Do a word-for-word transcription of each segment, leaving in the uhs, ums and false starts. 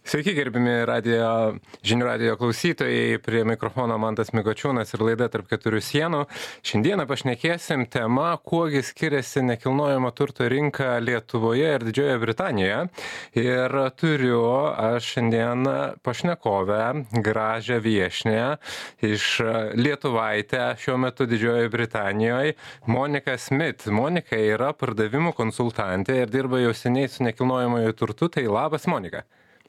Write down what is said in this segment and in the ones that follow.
Sveiki, gerbimi radio, žinių radio klausytojai, prie mikrofono Mantas Mikočiūnas ir laida Tarp keturių sienų. Šiandieną pašnekėsim tema, kuogi skiriasi nekilnojamo turto rinka Lietuvoje ir Didžiojoje Britanijoje. Ir turiu aš šiandien pašnekovę, gražią viešnę iš Lietuvaitę, šiuo metu Didžiojoje Britanijoje, Monika Smith. Monika yra pardavimų konsultantė ir dirba jau seniai su nekilnojamojo turtu. Tai labas, Monika.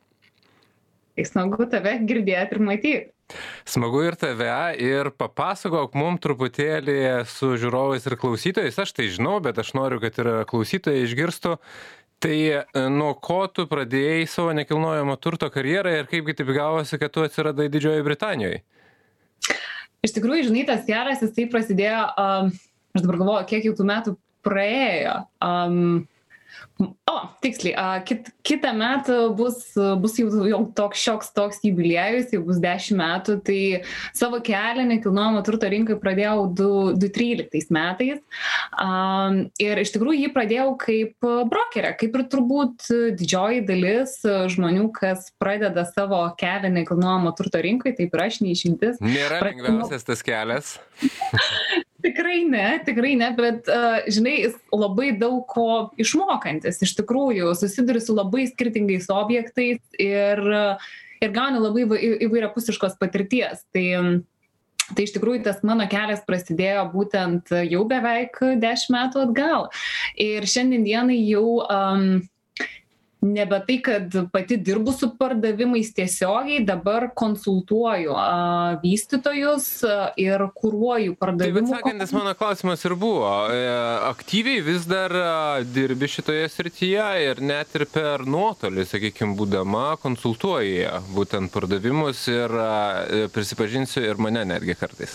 Smagu tave girdėti ir matyti. Smagu ir tave, ir papasakok mums truputėlį su žiūrovais ir klausytojais. Aš tai žinau, bet aš noriu, kad ir klausytojai išgirstų. Tai nuo ko tu pradėjai savo nekilnojamo turto karjerą ir kaipgi taip gavosi, kad tu atsiradai Didžiojoje Britanijoje? Iš tikrųjų, žinai, tas kelias, jisai prasidėjo, um, aš dabar galvoju, kiek jau tų metų praėjo. Um, O, tiksliai, kit, kitą metą bus, bus jau, jau toks šioks toks jubiliejus, jau bus dešimt metų, tai savo kelią nekilnojamo turto rinkai pradėjau du tūkstančiai tryliktais metais um, ir iš tikrųjų jį pradėjau kaip brokerė, kaip ir turbūt didžioji dalis žmonių, kas pradeda savo kelią nekilnojamo turto rinkai, taip ir aš neišimtis. Nėra lengviausias tas kelias. Tikrai ne, tikrai ne, bet, uh, žinai, jis labai daug ko išmokantis. Iš tikrųjų, susiduri su labai skirtingais objektais ir, ir gauni labai įvairiapusiškos patirties. Tai, tai iš tikrųjų tas mano kelias prasidėjo būtent jau beveik dešimt metų atgal. Ir šiandien dienai jau... Um, Nebe tai, kad pati dirbu su pardavimais tiesiogiai, dabar konsultuoju a, vystytojus a, ir kuruoju pardavimų. Taip, atsakantis mano klausimas ir buvo. Aktyviai vis dar dirbi šitoje srityje ir net ir per nuotolį, sakykime, būdama konsultuoji būtent pardavimus ir prisipažinsiu ir mane netgi kartais.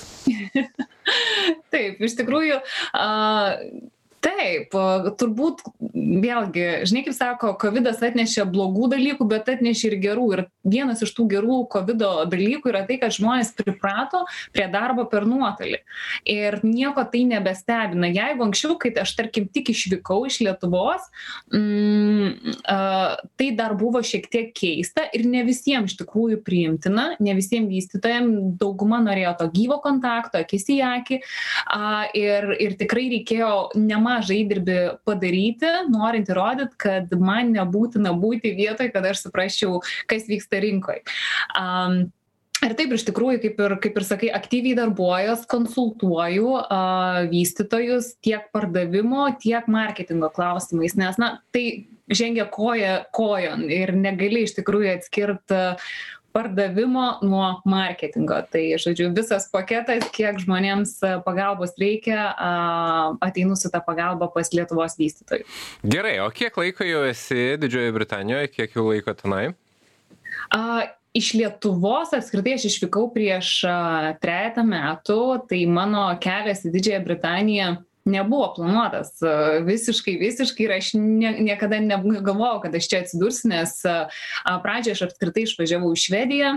Taip, iš tikrųjų... A, Taip, turbūt vėlgi, žinai, kaip sako, kovidas atnešė blogų dalykų, bet atnešė ir gerų. Ir vienas iš tų gerų kovido dalykų yra tai, kad žmonės priprato prie darbo per nuotolį. Ir nieko tai nebestebina. Jeigu anksčiau, kai aš, tarkim, tik išvykau iš Lietuvos, mm, uh, tai dar buvo šiek tiek keista ir ne visiems iš tikrųjų priimtina, ne visiems vystytojams, dauguma norėjo to gyvo kontakto, akis į akį. Uh, ir, ir tikrai reikėjo nemažai žaidirbį padaryti, norint įrodyti, kad man nebūtina būti vietoje, kad aš suprasčiau, kas vyksta rinkoje. Um, ir taip, iš tikrųjų, kaip ir, kaip ir sakai, aktyviai darbuojas, konsultuoju uh, vystytojus tiek pardavimo, tiek marketingo klausimais, nes, na, tai žengia koja kojon ir negali iš tikrųjų atskirti pardavimo nuo marketingo. Tai, žodžiu, visas paketas, kiek žmonėms pagalbos reikia, ateinu su tą pagalbą pas Lietuvos vystytojų. Gerai, o kiek laiko jau esi Didžiojoje Britanijoje, kiek jau laiko tenai? A, iš Lietuvos apskritai aš išvykau prieš trejetą metų, tai mano kelias į Didžiąją Britaniją nebuvo planuotas visiškai, visiškai ir aš ne, niekada negalvojau, kad aš čia atsidursiu, nes pradžioje aš apskritai išvažiavau į Švediją.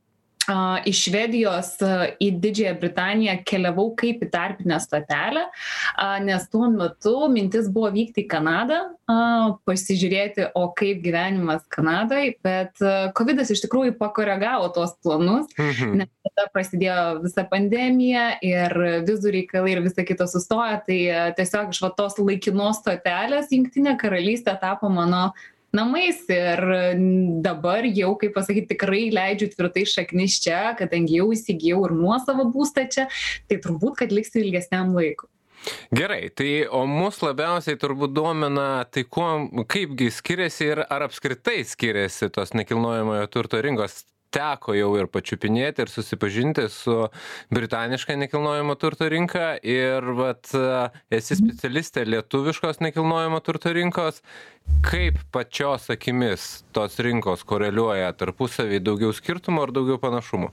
Iš Švedijos į Didžiąją Britaniją keliavau kaip į tarpinę stotelę, nes tuo metu mintis buvo vykti į Kanadą, pasižiūrėti, o kaip gyvenimas Kanadai, bet kovidas iš tikrųjų pakoregavo tuos planus, mhm. nes tada prasidėjo visa pandemija ir vizų reikalai ir visa kita sustojo, tai tiesiog iš va tos laikinos stotelės Jungtinė Karalystė tapo mano namais ir dabar jau, kaip pasakyti, tikrai leidžiu tvirtai šaknis čia, kadangi jau įsigijau ir nuosavą būstą čia, tai turbūt, kad liksiu ilgesniam laikui. Gerai, tai o mus labiausiai turbūt domina, tai kuo, kaipgi skiriasi ir ar apskritai skiriasi tos nekilnojamojo turto rinkos. Teko jau ir pačiupinėti ir susipažinti su britaniška nekilnojamo turto rinka ir vat, esi specialistė lietuviškos nekilnojamo turto rinkos. Kaip pačios akimis tos rinkos koreliuoja tarpusavį, daugiau skirtumų ar daugiau panašumų?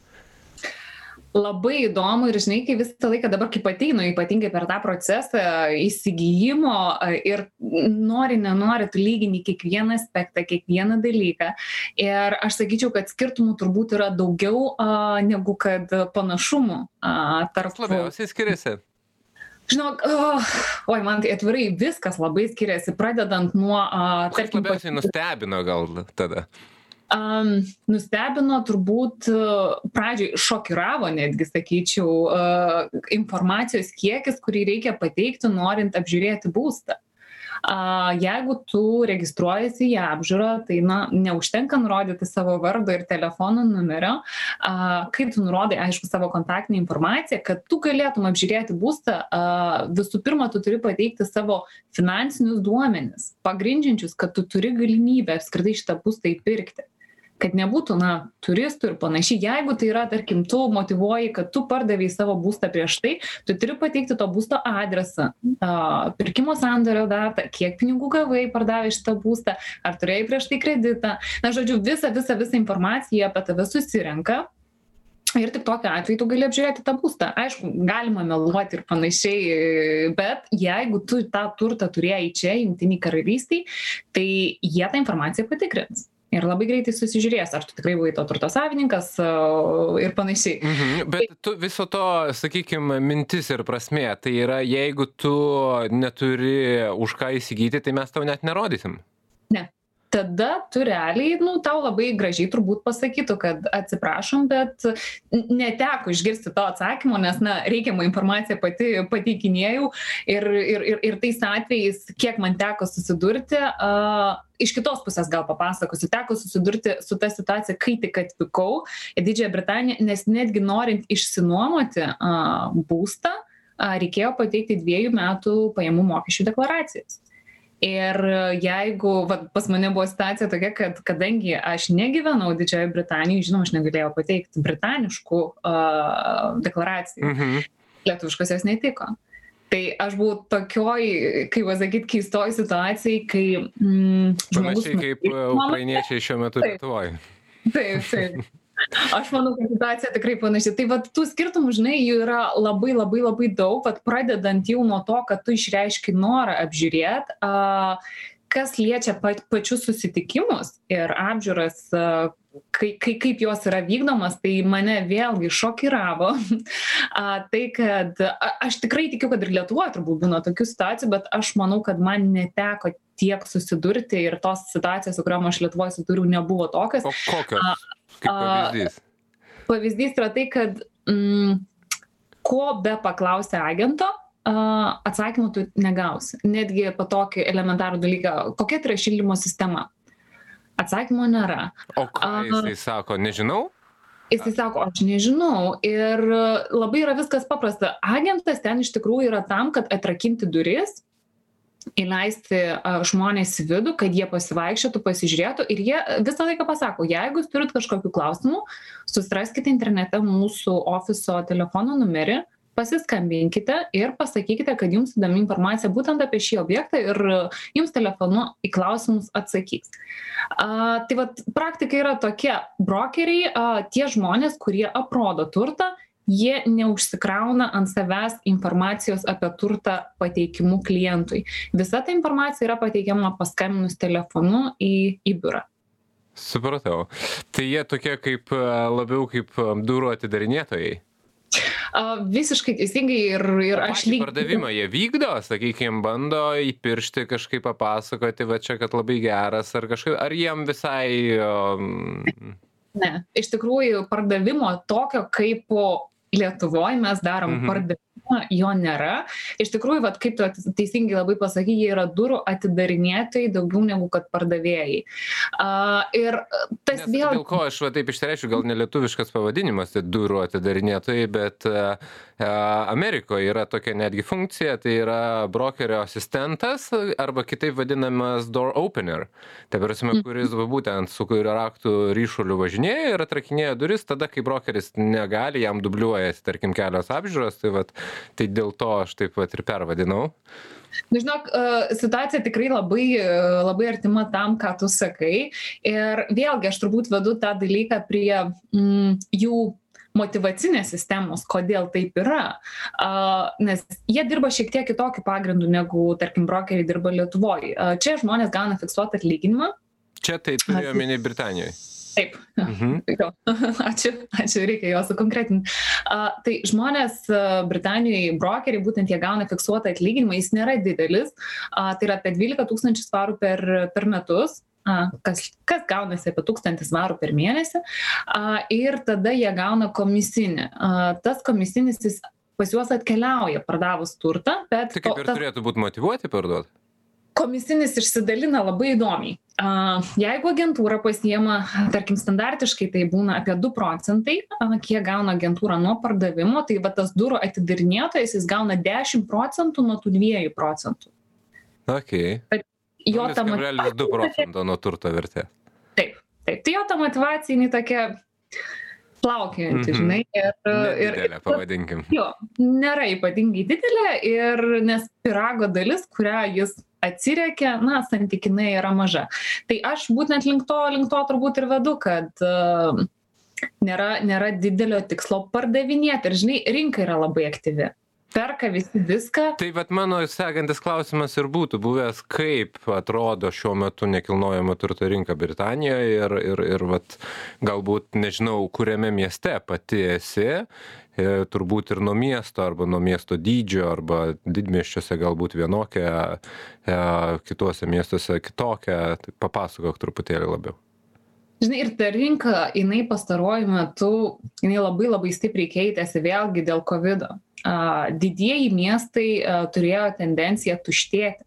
Labai įdomu ir žinai, kai visą laiką dabar kaip ateinu, ypatingai per tą procesą įsigijimo ir nori, nenori, tu lygini kiekvieną aspektą, kiekvieną dalyką. Ir aš sakyčiau, kad skirtumų turbūt yra daugiau a, negu kad panašumų a, tarp... Kas labiausiai skiriasi? Žinok, oh, oi, man tai atvirai viskas labai skiriasi, pradedant nuo... A, Kas tarkim, labiausiai nustebino gal tada? Um, nustebino turbūt uh, pradžioj šokiravo netgi, sakyčiau, uh, informacijos kiekis, kurį reikia pateikti, norint apžiūrėti būstą. Uh, jeigu tu registruojasi į apžiūrą, tai na, neužtenka nurodyti savo vardo ir telefono numerio, uh, kai tu nurodai, aišku, savo kontaktinę informaciją, kad tu galėtum apžiūrėti būstą, uh, visų pirma, tu turi pateikti savo finansinius duomenis, pagrindžiančius, kad tu turi galimybę apskritai šitą būstą įpirkti. Kad nebūtų, na, turistų ir panašiai. Jeigu tai yra, tarkim, tu motyvuoji, kad tu pardavėjai savo būstą prieš tai, tu turi pateikti to būsto adresą, pirkimo sandorio datą, kiek pinigų gavai pardavę šitą būstą, ar turėjai prieš tai kreditą. Na, žodžiu, visą, visą, visą informaciją apie tave susirenka. Ir tik tokiu atveju tu gali apžiūrėti tą būstą. Aišku, galima meluoti ir panašiai, bet jeigu tu tą turtą turėjai čia, Jungtinėj Karalystėj, tai jie tą informaciją patikrins. Ir labai greitai susižiūrės, ar tu tikrai buvai to turto savininkas ir panašiai. Mhm, bet tu viso to, sakykime, mintis ir prasmė, tai yra, jeigu tu neturi už ką įsigyti, tai mes tau net nerodysim. Ne. Tada tu realiai, nu, tau labai gražiai turbūt pasakytų, kad atsiprašom, bet neteko išgirsti to atsakymo, nes, na, reikiamą informaciją pati pateikinėjau ir, ir, ir, ir tais atvejais, kiek man teko susidurti, uh, iš kitos pusės gal papasakosiu, teko susidurti su ta situacija, kai tik atvykau į Didžiąją Britaniją, nes netgi norint išsinuomoti uh, būstą, uh, reikėjo pateikti dviejų metų pajamų mokesčių deklaracijas. Ir jeigu, va, pas mane buvo situacija tokia, kad kadangi aš negyvenau Didžiojoje Britanijoje, žinoma, aš negalėjau pateikti britaniškų uh, deklaracijų, mhm. lietuviškos jos netiko. Tai aš buvau tokioj, kaip pasakyti, keistoj situacijai, kai... Mm, Panašiai kaip ukrainiečiai šiuo metu Lietuvoje. Taip, taip. Aš manau, kad situacija tikrai panaši. Tai vat tų skirtumų, žinai, jų yra labai, labai, labai daug, vat pradedant jau nuo to, kad tu išreiški norą apžiūrėti, kas liečia pačius susitikimus ir apžiūras, kai, kai, kaip jos yra vykdomas, tai mane vėlgi šokiravo. Tai, kad aš tikrai tikiu, kad ir Lietuvoje turbūt būna tokių situacijų, bet aš manau, kad man neteko tiek susidurti ir tos situacijos, su kuriuom aš Lietuvoje susidūriau, nebuvo tokios. O kokios? Kaip pavyzdys? Uh, pavyzdys yra tai, kad mm, ko be paklausia agento, uh, atsakymų tu negausi. Netgi po tokį elementarų dalyką, kokia tai yra šildymo sistema. Atsakymo nėra. O ką jisai uh, sako, nežinau? Jisai sako, aš nežinau. Ir labai yra viskas paprasta. Agentas ten iš tikrųjų yra tam, kad atrakinti duris, įleisti žmonės į vidų, kad jie pasivaikščiotų, pasižiūrėtų ir jie visą laiką pasako, jeigu jūs turit kažkokių klausimų, susiraskite internete mūsų ofiso telefono numerį, pasiskambinkite ir pasakykite, kad jums įdomi informacija būtent apie šį objektą ir jums telefonu į klausimus atsakys. A, tai vat, praktika yra tokia, brokeriai, a, tie žmonės, kurie aprodo turtą, jie neužsikrauna ant savęs informacijos apie turtą pateikimu klientui. Visa ta informacija yra pateikiama paskambinus telefonu į, į biurą. Supratau. Tai jie tokie kaip labiau kaip durų atidarinėtojai? Uh, visiškai teisingai ir, ir aš lygiai... Pardavimą jie vykdo, sakykime, bando įpiršti kažkaip papasakoti, va čia, kad labai geras, ar kažkaip, ar jiem visai... Um... Ne, iš tikrųjų pardavimo tokio kaip po Lietuvoje mes darom mhm. pardavimą, jo nėra. Iš tikrųjų, vat, kaip tu teisingai labai pasakei, jie yra durų atidarinėtojai daugiau negu kad pardavėjai. Uh, ir tas Nes, vėl... Dėl ko aš va, taip išsireiškiu, gal nelietuviškas pavadinimas, tai durų atidarinėtojai, bet uh, Amerikoje yra tokia netgi funkcija, tai yra brokerio asistentas arba kitaip vadinamas door opener. Tai prasme, kuris va, būtent su kurio raktų ryšuliu važinėja ir atrakinėja duris, tada kai brokeris negali, jam dubliuojasi, tarkim, kelios apžiūros, tai, vat, tai dėl to aš taip pat ir pervadinau. Nu, žinok, situacija tikrai labai, labai artima tam, ką tu sakai. Ir vėlgi aš turbūt vedu tą dalyką prie mm, jų motyvacinės sistemos, kodėl taip yra. Uh, nes jie dirba šiek tiek kitokiu pagrindu, negu, tarkim, brokeriai dirba Lietuvoje. Uh, čia žmonės gauna fiksuotą atlyginimą. Čia tai turėjo omeny Britanijoje. Taip. Mhm. Ačiū, ačiū, reikia jo sukonkretinti. Uh, tai žmonės uh, Britanijoje, brokeriai, būtent jie gauna fiksuotą atlyginimą, jis nėra didelis, uh, tai yra apie dvylika tūkstančių svarų per, per metus. kas, kas gaunasi apie tūkstantis svarų per mėnesį, ir tada jie gauna komisinį. Tas komisinis jis pas juos atkeliauja pardavus turtą, bet... Tai kaip ir tas... turėtų būti motyvuoti parduoti? Komisinis išsidalina labai įdomiai. Jeigu agentūra pasiema, tarkim, standartiškai tai būna apie du procentai, kiek gauna agentūra nuo pardavimo, tai va tas durų atidarinėtojas jis gauna dešimt procentų nuo tų dviejų procentų. Okay. Jo ta nulis kablelis du procento nuo turto vertės. Taip, taip. Tai jo ta motyvacija, jinai tokia plaukianti, mm-hmm. žinai. Ir, nedidelė, ir, pavadinkim. Jo, nėra ypatingai didelė, ir nes pirago dalis, kurią jis atsiriekia, na, santykinai yra maža. Tai aš būtent link to, link to turbūt ir vedu, kad uh, nėra, nėra didelio tikslo pardavinėti. Ir, žinai, rinka yra labai aktyvi. Perka visi viską. Tai vat mano sekantis klausimas ir būtų buvęs, kaip atrodo šiuo metu nekilnojamo turto rinka Britanijoje ir, ir, ir vat, galbūt, nežinau, kuriame mieste pati esi, e, turbūt ir nuo miesto arba nuo miesto dydžio arba didmiesčiuose galbūt vienokia, e, kituose miestuose kitokia. Tai papasakok truputėlį labiau. Žinai, ir ta rinka, jinai pastaruoju metu, jinai labai labai stipriai keitėsi vėlgi dėl kovido. Uh, didieji miestai uh, turėjo tendenciją tuštėti.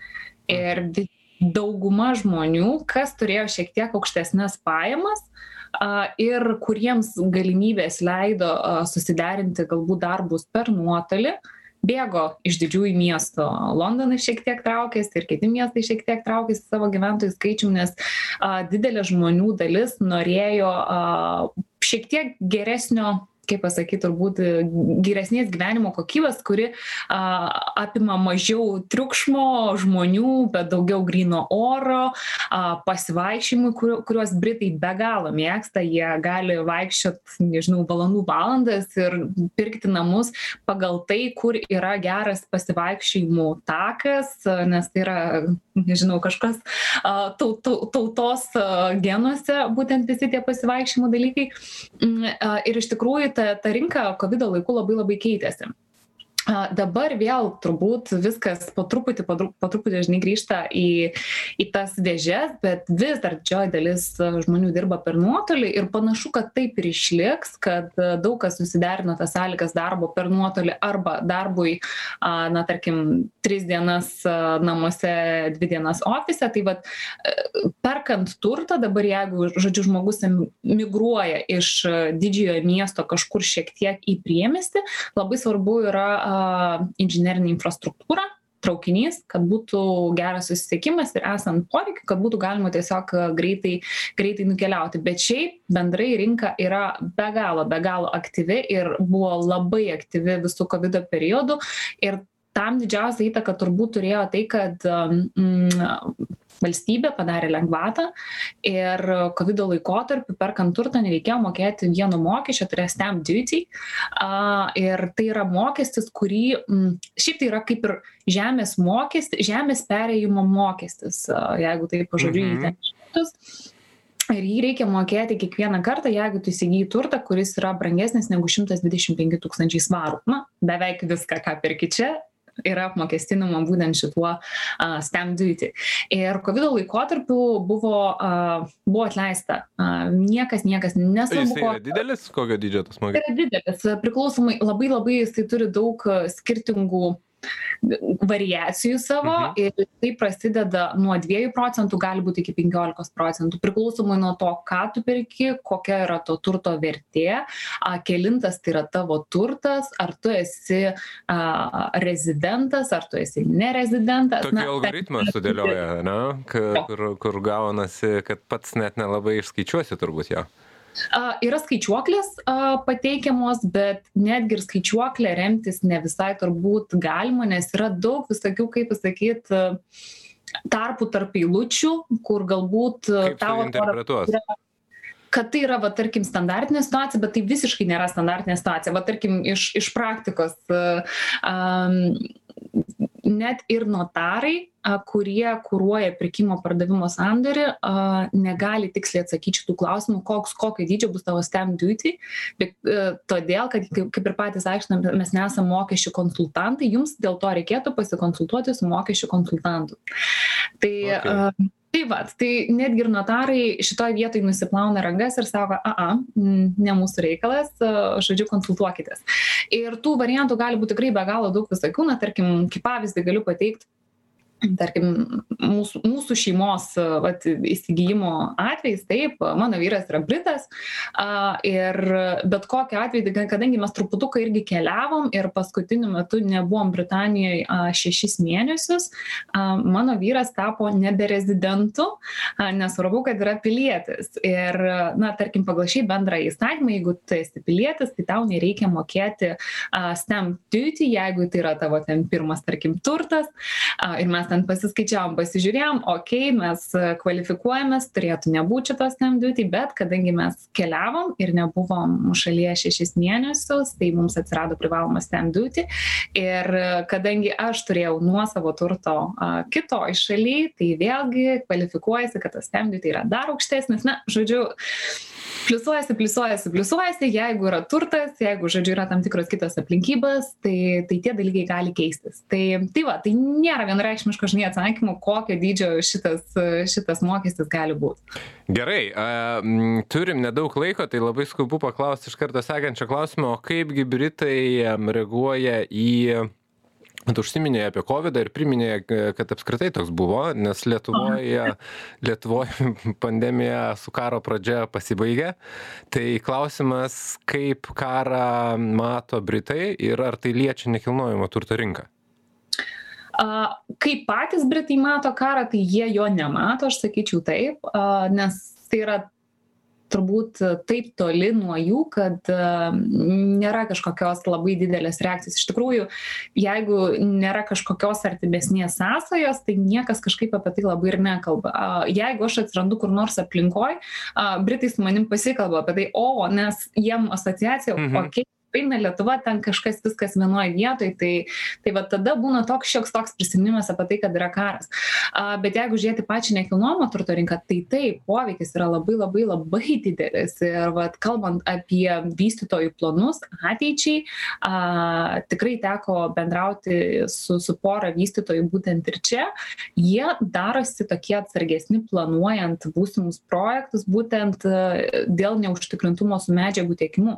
Ir di- dauguma žmonių, kas turėjo šiek tiek aukštesnes pajamas uh, ir kuriems galimybės leido uh, susiderinti galbūt darbus per nuotolį, bėgo iš didžiųjų miestų. Londonas šiek tiek traukėsi ir kiti miestai šiek tiek traukėsi savo gyventojų skaičium, nes a, didelė žmonių dalis norėjo a, šiek tiek geresnio, kaip pasakyti, turbūt geresnės gyvenimo kokybės, kuri a, apima mažiau triukšmo žmonių, bet daugiau gryno oro, a, pasivaikščiojimui, kur, kuriuos Britai be galo mėgsta. Jie gali vaikščioti, nežinau, valandų valandas ir pirkti namus pagal tai, kur yra geras pasivaikščiojimų takas, nes tai yra, nežinau, kažkas a, tau, tau, tautos a, genuose, būtent visi tie pasivaikščiojimų dalykai. A, ir iš tikrųjų ta, ta rinka kovido laiku labai labai keitėsi. A, dabar vėl turbūt viskas po truputį, po, po truputį žinai grįžta į, į tas dėžes, bet vis dar didžioji dalis žmonių dirba per nuotolį ir panašu, kad taip ir išliks, kad daug kas susiderino tas sąlygas darbo per nuotolį arba darbui, a, na, tarkim, tris dienas a, namuose, dvi dienas ofise. Tai vat, perkant turtą, dabar jeigu, žodžiu, žmogus migruoja iš didžiojo miesto kažkur šiek tiek į priemiestį, labai svarbu yra inžinerinė infrastruktūra, traukinys, kad būtų geras susisiekimas ir esant poreikiu, kad būtų galima tiesiog greitai, greitai nukeliauti. Bet šiaip bendrai rinka yra be galo, be galo aktyvi ir buvo labai aktyvi visų kovido periodų. Ir tam didžiausia įtaka turbūt turėjo tai, kad mm, valstybė padarė lengvatą ir kovido laikotarpiu perkant turtą nereikėjo mokėti vieno mokesčio, tai yra stamp duty. Uh, ir tai yra mokestis, kurį, mm, šiaip tai yra kaip ir žemės mokestis, žemės perėjimo mokestis, uh, jeigu tai pažodžiu į ten šitus. Ir jį reikia mokėti kiekvieną kartą, jeigu tu įsigyji turtą, kuris yra brangesnis negu šimtas dvidešimt penki tūkstančiai svarų. Na, beveik viską, ką perki čia, yra apmokestinama būtent šituo uh, stamp duty. Ir kovido laikotarpiu buvo, uh, buvo atleista. Uh, niekas, niekas nesvarbu. Jis yra didelis? Kokio dydžio tas mokestis? Yra didelis. Priklausomai, labai labai jisai turi daug skirtingų variacijų savo, mhm. ir tai prasideda nuo dviejų procentų, gali būti iki penkiolikos procentų, priklausomai nuo to, ką tu perki, kokia yra to turto vertė, a, kelintas tai yra tavo turtas, ar tu esi a, rezidentas, ar tu esi nerezidentas. Tokį algoritmą sudėlioja, ne? Kur, kur gaunasi, kad pats net nelabai išskaičiuosi turbūt jo. Uh, yra skaičiuoklės uh, pateikiamos, bet netgi ir skaičiuoklė remtis ne visai turbūt galima, nes yra daug visokių, kaip pasakyti, uh, tarpų tarp eilučių, kur galbūt uh, tavo interpretuos. Kad tai yra, va, tarkim, standartinė situacija, bet tai visiškai nėra standartinė situacija. Va, tarkim, iš, iš praktikos uh, um, net ir notarai, kurie kuruoja pirkimo pardavimo sandorį, negali tiksliai atsakyti šitų klausimų, koks, kokio dydžio bus tavo stamp duty, bet todėl, kad kaip ir patys aiškinam, mes nesame mokesčių konsultantai, jums dėl to reikėtų pasikonsultuoti su mokesčių konsultantu. Tai okay. Tai va, tai netgi ir notarai šitoj vietoj nusiplauna rankas ir sako, a, a, ne mūsų reikalas, žodžiu, konsultuokitės. Ir tų variantų gali būti tikrai be galo daug visokių, na, tarkim, kaip pavyzdį galiu pateikti, tarkim, mūsų, mūsų šeimos vat, įsigijimo atvejais, taip, mano vyras yra britas a, ir bet kokiu atveju, kadangi mes truputuką irgi keliavom ir paskutiniu metu nebuvom Britanijoje a, šešis mėnesius, a, mano vyras tapo neberezidentu, a, nesvarbu, kad yra pilietis. Ir, na, tarkim, pagal šį bendrą įstatymą, jeigu tu esi pilietis, tai tau nereikia mokėti a, stamp duty, jeigu tai yra tavo ten pirmas, tarkim, turtas. A, ir mes ten pasiskaičiavom, pasižiūrėjom, okei, okay, mes kvalifikuojamės, turėtų nebūti šitos stamp duty, bet kadangi mes keliavom ir nebuvom šalyje šešis mėnesius, tai mums atsirado privalomas stamp duty. Ir kadangi aš turėjau nuosavo turto a, kitoj šaly, tai vėlgi kvalifikuojasi, kad tas stamp duty yra dar aukštesnis. Na, žodžiu, pliusuojasi, pliusuojasi, pliusuojasi, jeigu yra turtas, jeigu, žodžiu, yra tam tikros kitos aplinkybės, tai, tai tie dalykai gali keistis. Tai, tai va, tai nėra vienareikšmiško, žinai, atsakymų, kokio dydžio šitas, šitas mokestis gali būti. Gerai, a, turim nedaug laiko, tai labai skubu paklausti iš karto sekančio klausimo, o kaipgi Britai reaguoja į... Tu užsiminėjai apie kovidą ir priminėjai, kad apskritai toks buvo, nes Lietuvoje, Lietuvoje pandemija su karo pradžia pasibaigė. Tai klausimas, kaip karą mato Britai ir ar tai liečia nekilnojamo turto rinką? Kaip patys Britai mato karą, tai jie jo nemato, aš sakyčiau taip, nes tai yra turbūt taip toli nuo jų, kad nėra kažkokios labai didelės reakcijos. Iš tikrųjų, jeigu nėra kažkokios artimesnės sąsajos, tai niekas kažkaip apie tai labai ir nekalba. Jeigu aš atsirandu kur nors aplinkoj, Britai su manim pasikalba apie tai, o, nes jiem asociacija, mhm. okei, eina Lietuva, ten kažkas viskas vienoje vietoje, tai, tai va tada būna toks šioks toks prisiminimas apie tai, kad yra karas. A, bet jeigu žiūrėti pačią nekilnojamo turto rinką, tai taip, poveikis yra labai labai labai didelis. Ir va, kalbant apie vystytojų planus ateičiai, a, tikrai teko bendrauti su, su pora vystytojų būtent ir čia. Jie darosi tokie atsargesni planuojant būsimus projektus būtent dėl neužtikrintumo su medžiagų tiekimu.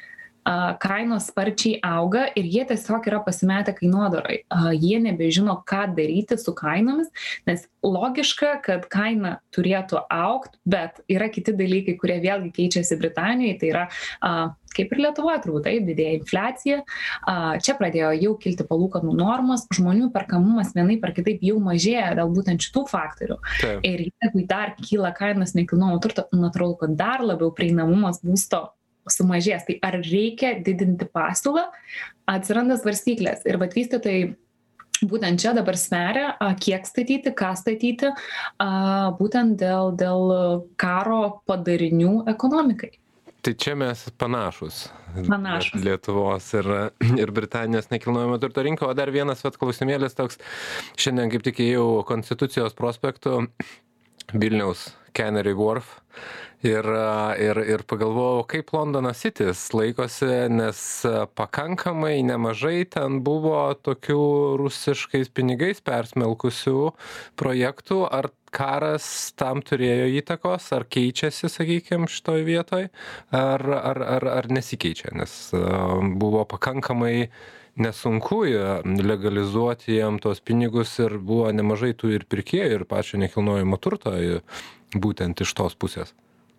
Kainos sparčiai auga ir jie tiesiog yra pasimetę kainodarai. Jie nebežino, ką daryti su kainomis, nes logiška, kad kaina turėtų augti, bet yra kiti dalykai, kurie vėlgi keičiasi Britanijoje, tai yra kaip ir Lietuvoje turbūt, taip, didėja infliacija, čia pradėjo jau kilti palūkanų normos, žmonių perkamumas vienaip ar kitaip jau mažėja dėl būtent šitų faktorių. Taip. Ir jeigu dar kyla kainos nekilnojamo turto, natūralu, kad dar labiau prieinamumas būsto sumažės. Tai ar reikia didinti pasiūlą, atsiranda svarstyklės. Ir vat vystytojai būtent čia dabar sveria, kiek statyti, ką statyti, būtent dėl, dėl karo padarinių ekonomikai. Tai čia mes panašus. Panašus. Lietuvos ir, ir Britanijos nekilnojamo turto rinko. O dar vienas vat klausimėlis toks, šiandien kaip tik ėjau Konstitucijos prospektu Vilniaus Canary Wharf. Ir, ir, ir pagalvojau, kaip Londono City's laikosi, nes pakankamai nemažai ten buvo tokių rusiškais pinigais persmelkusių projektų. Ar karas tam turėjo įtakos, ar keičiasi, sakykime, šitoj vietoj, ar, ar, ar, ar nesikeičia, nes buvo pakankamai nesunku legalizuoti jam tos pinigus ir buvo nemažai tų ir pirkėjų, ir pačio nekilnojamo turto būtent iš tos pusės.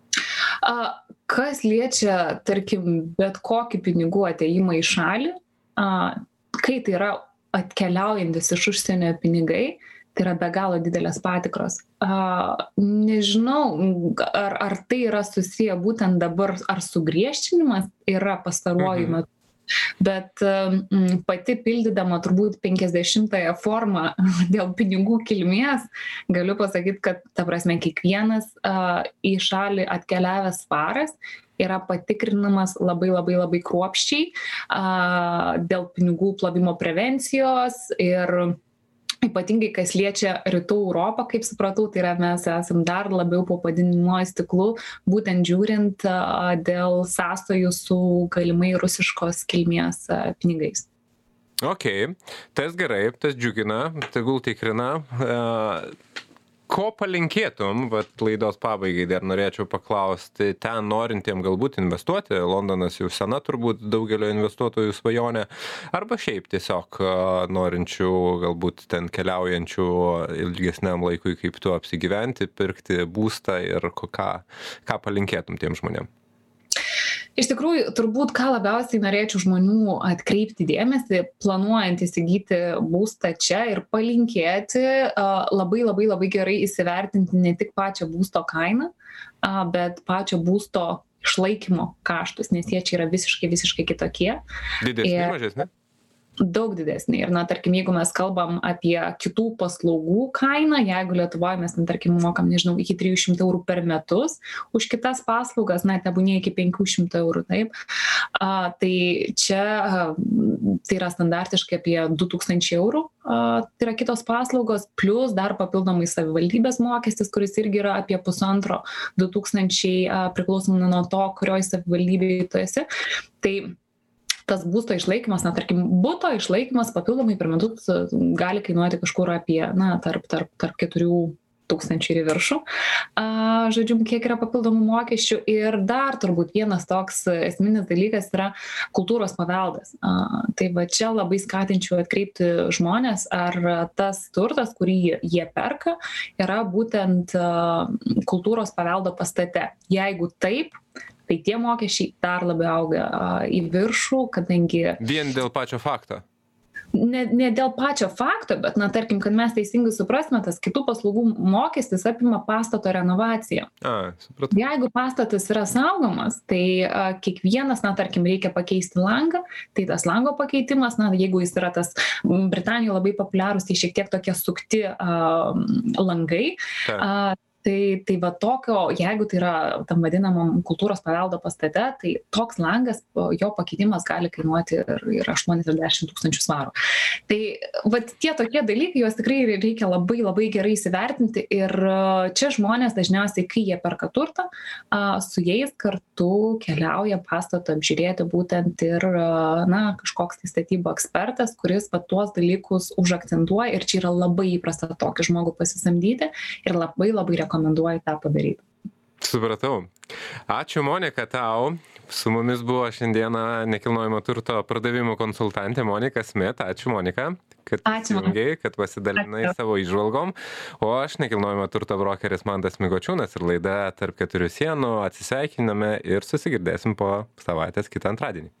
Kas liečia, tarkim, bet kokį pinigų ateimą į šalį, kai tai yra atkeliaujantis iš užsienio pinigai, tai yra be galo didelės patikros. Nežinau, ar, ar tai yra susiję būtent dabar, ar sugriežtinimas yra pastaruoju mhm. metu. Bet m, pati pildydama turbūt penkiasdešimtąją formą dėl pinigų kilmės, galiu pasakyti, kad ta prasme kiekvienas a, į šalį atkeliavęs svaras yra patikrinamas labai labai labai kruopščiai a, dėl pinigų plovimo prevencijos ir ypatingai, kas liečia Rytų Europą, kaip supratau, tai yra mes esam dar labiau po padidinamuoju stiklu, būtent žiūrint a, dėl sąsajų su galimai rusiškos kilmės a, pinigais. Ok, tas gerai, tas džiugina, tegul tikrina. Uh... Ko palinkėtum, vat laidos pabaigai dar norėčiau paklausti, ten norintiem galbūt investuoti, Londonas jau sena turbūt daugelio investuotojų svajonė, arba šiaip tiesiog norinčių galbūt ten keliaujančių ilgesniam laikui kaip tu apsigyventi, pirkti būstą ir ką, ką palinkėtum tiem žmonėm? Iš tikrųjų, turbūt ką labiausiai norėčiau žmonių atkreipti dėmesį, planuojant įsigyti būstą čia ir palinkėti labai labai labai gerai įsivertinti ne tik pačią būsto kainą, bet pačią būsto išlaikymo kaštus, nes jie čia yra visiškai, visiškai kitokie. Didesni, ir... mažesni? Daug didesnė. Ir, na, tarkim, jeigu mes kalbam apie kitų paslaugų kainą, jeigu Lietuvoje mes, na, tarkim, mokam, nežinau, iki trijų šimtų eurų per metus už kitas paslaugas, na, tebūnie iki penkių šimtų eurų, taip, a, tai čia a, tai yra standartiškai apie du tūkstančiai eurų, a, tai yra kitos paslaugos, plus dar papildomai savivaldybės mokestis, kuris irgi yra apie pusantro du tūkstančiai a, priklausomai nuo to, kurioj savivaldybėje tu esi. Tai tas būsto išlaikymas, na, tarkim, buto išlaikymas papildomai per metus gali kainuoti kažkur apie, na, tarp, tarp, tarp keturių tūkstančių ir į viršų. A, žodžiu, kiek yra papildomų mokesčių. Ir dar turbūt vienas toks esminis dalykas yra kultūros paveldas. A, tai va čia labai skatinčiau atkreipti žmonės, ar tas turtas, kurį jie perka, yra būtent a, kultūros paveldo pastate. Jeigu taip, tai tie mokesčiai dar labiau auga a, į viršų, kadangi... Vien dėl pačio fakto? Ne, ne dėl pačio fakto, bet, na, tarkim, kad mes teisingai suprasme, tas kitų paslaugų mokestis apima pastato renovaciją. A, supratau. Jeigu pastatas yra saugomas, tai a, kiekvienas, na, tarkim, reikia pakeisti langą, tai tas lango pakeitimas, na, jeigu jis yra tas Britanijoje labai populiarus, tai šiek tiek tokie sukti a, langai, a, Tai, tai va tokio, jeigu tai yra tam vadinamam kultūros paveldo pastate, tai toks langas, jo pakeitimas gali kainuoti ir, ir aštuoniasdešimt tūkstančių svarų. Tai va tie tokie dalykai, juos tikrai reikia labai labai gerai įsivertinti ir čia žmonės dažniausiai, kai jie perka turtą, su jais kartu keliauja pastatą apžiūrėti būtent ir, na, kažkoks tai statybų ekspertas, kuris va tuos dalykus užakcentuoja ir čia yra labai įprasta tokį žmogų pasisamdyti ir labai labai rekomenduoju rekomenduoju tą padaryti. Supratau. Ačiū, Monika, tau. Su mumis buvo šiandieną nekilnojamo turto pardavimų konsultantė Monika Smith. Ačiū, Monika, kad įsijungei, kad pasidalinai Ačiū. Savo įžvalgom. O aš nekilnojamo turto brokeris Mantas Mikočiūnas ir laida Tarp keturių sienų atsisveikiname ir susigirdėsim po savaitės kitą antradienį.